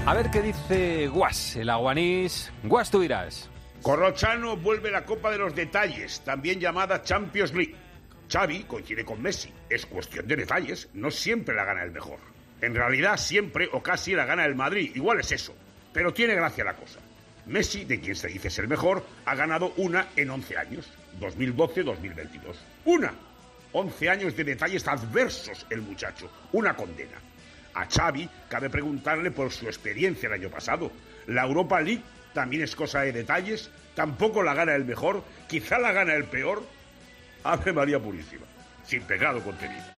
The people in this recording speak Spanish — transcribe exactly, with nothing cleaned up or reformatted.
A ver qué dice Guas, el aguanís. Guas, tú dirás. Corrochano vuelve la Copa de los Detalles, también llamada Champions League. Xavi coincide con Messi. Es cuestión de detalles, no siempre la gana el mejor. En realidad siempre o casi la gana el Madrid, igual es eso. Pero tiene gracia la cosa. Messi, de quien se dice ser el mejor, ha ganado una en once años. dos mil doce dos mil veintidós. ¡Una! once años de detalles adversos el muchacho. Una condena. A Xavi cabe preguntarle por su experiencia el año pasado. La Europa League también es cosa de detalles. Tampoco la gana el mejor. Quizá la gana el peor. Ave María Purísima. Sin pecado contenido.